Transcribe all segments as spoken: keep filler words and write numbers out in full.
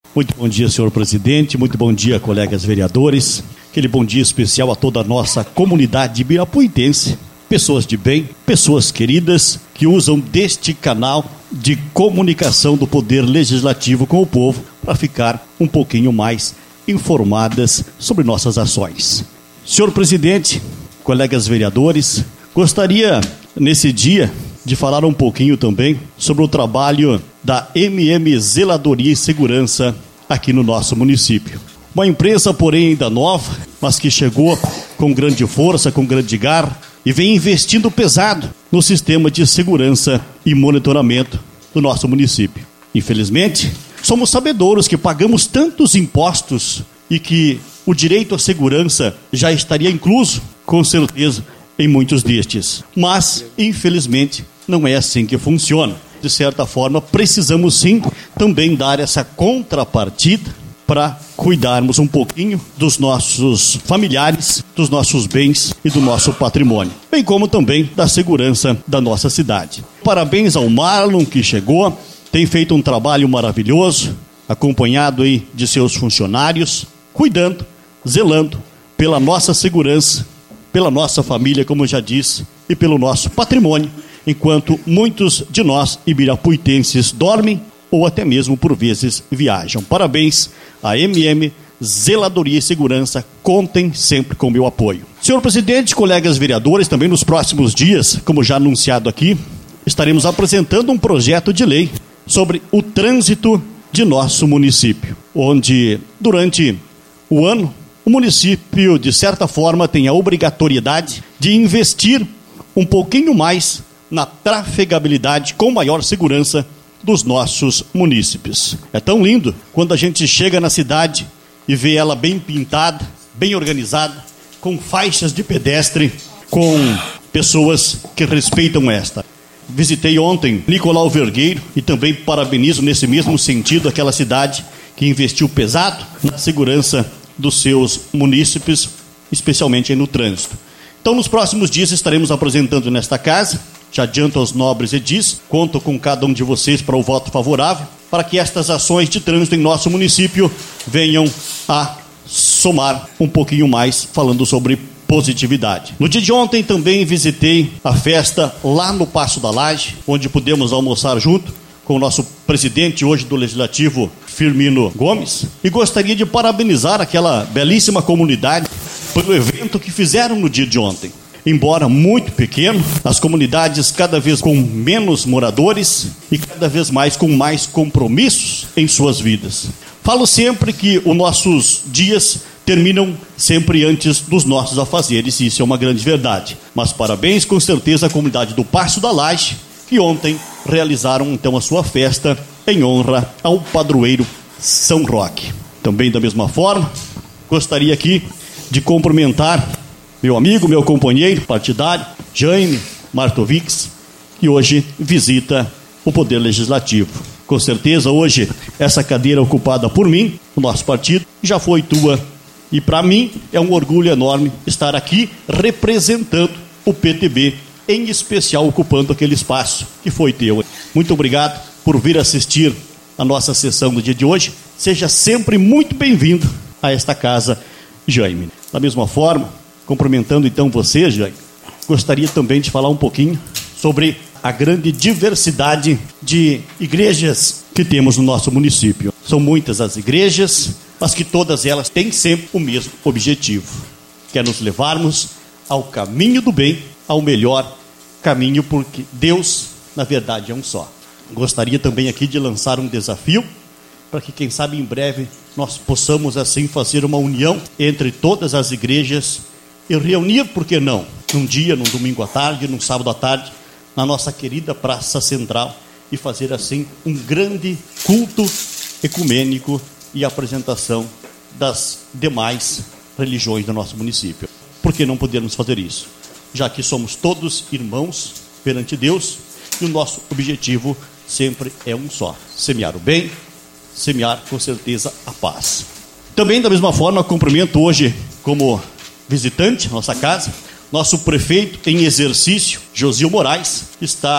Muito bom dia, senhor presidente, muito bom dia, colegas vereadores. Aquele bom dia especial a toda a nossa comunidade ibirapuitense, pessoas de bem, pessoas queridas que usam deste canal de comunicação do Poder Legislativo com o povo para ficar um pouquinho mais informadas sobre nossas ações. Senhor presidente, colegas vereadores, gostaria nesse dia de falar um pouquinho também sobre o trabalho da M M Zeladoria e Segurança aqui no nosso município. Uma empresa, porém, ainda nova, mas que chegou com grande força, com grande garra e vem investindo pesado no sistema de segurança e monitoramento do nosso município. Infelizmente, somos sabedores que pagamos tantos impostos e que o direito à segurança já estaria incluso, com certeza, em muitos destes. Mas, infelizmente, não é assim que funciona. De certa forma, precisamos sim também dar essa contrapartida para cuidarmos um pouquinho dos nossos familiares, dos nossos bens e do nosso patrimônio, bem como também da segurança da nossa cidade. Parabéns ao Marlon, que chegou, tem feito um trabalho maravilhoso, acompanhado aí de seus funcionários, cuidando, zelando pela nossa segurança, pela nossa família, como eu já disse, e pelo nosso patrimônio, enquanto muitos de nós ibirapuitenses dormem ou até mesmo por vezes viajam. Parabéns à M M Zeladoria e Segurança, contem sempre com o meu apoio. Senhor presidente, colegas vereadores, também nos próximos dias, como já anunciado aqui, estaremos apresentando um projeto de lei sobre o trânsito de nosso município, onde durante o ano o município, de certa forma, tem a obrigatoriedade de investir um pouquinho mais na trafegabilidade com maior segurança dos nossos munícipes. É tão lindo quando a gente chega na cidade e vê ela bem pintada, bem organizada, com faixas de pedestre, com pessoas que respeitam esta. Visitei ontem Nicolau Vergueiro e também parabenizo nesse mesmo sentido aquela cidade que investiu pesado na segurança dos seus munícipes, especialmente aí no trânsito. Então, nos próximos dias estaremos apresentando nesta casa, já adianto aos nobres edis, conto com cada um de vocês para o voto favorável, para que estas ações de trânsito em nosso município venham a somar um pouquinho mais, falando sobre positividade. No dia de ontem também visitei a festa lá no Paço da Laje, onde pudemos almoçar junto com o nosso presidente hoje do Legislativo, Firmino Gomes, e gostaria de parabenizar aquela belíssima comunidade pelo evento que fizeram no dia de ontem. Embora muito pequeno, as comunidades cada vez com menos moradores e cada vez mais com mais compromissos em suas vidas. Falo sempre que os nossos dias terminam sempre antes dos nossos afazeres, e isso é uma grande verdade. Mas parabéns com certeza à comunidade do Paço da Laje, que ontem realizaram então a sua festa em honra ao padroeiro São Roque. Também da mesma forma, gostaria aqui de cumprimentar meu amigo, meu companheiro partidário, Jaime Martovics, que hoje visita o Poder Legislativo. Com certeza, hoje, essa cadeira ocupada por mim, o nosso partido, já foi tua. E para mim, é um orgulho enorme estar aqui representando o P T B, em especial ocupando aquele espaço que foi teu. Muito obrigado por vir assistir a nossa sessão do dia de hoje. Seja sempre muito bem-vindo a esta casa, Jaime. Da mesma forma, cumprimentando então você, Jaime, gostaria também de falar um pouquinho sobre a grande diversidade de igrejas que temos no nosso município. São muitas as igrejas, mas que todas elas têm sempre o mesmo objetivo, que é nos levarmos ao caminho do bem, ao melhor caminho, porque Deus, na verdade, é um só. Gostaria também aqui de lançar um desafio, para que, quem sabe, em breve nós possamos assim fazer uma união entre todas as igrejas e reunir, por que não, num dia, num domingo à tarde, num sábado à tarde, na nossa querida Praça Central, e fazer assim um grande culto ecumênico e apresentação das demais religiões do nosso município. Por que não podermos fazer isso? Já que somos todos irmãos perante Deus, e o nosso objetivo sempre é um só: semear o bem, semear com certeza a paz. Também da mesma forma, cumprimento hoje como visitante nossa casa, nosso prefeito em exercício, Josio Moraes, está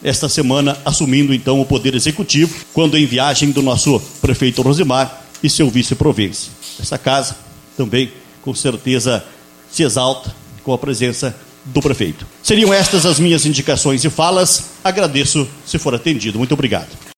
esta semana assumindo então o Poder Executivo, quando em viagem do nosso prefeito Rosimar e seu vice-provense. Essa casa também, com certeza, se exalta com a presença do prefeito. Seriam estas as minhas indicações e falas. Agradeço se for atendido. Muito obrigado.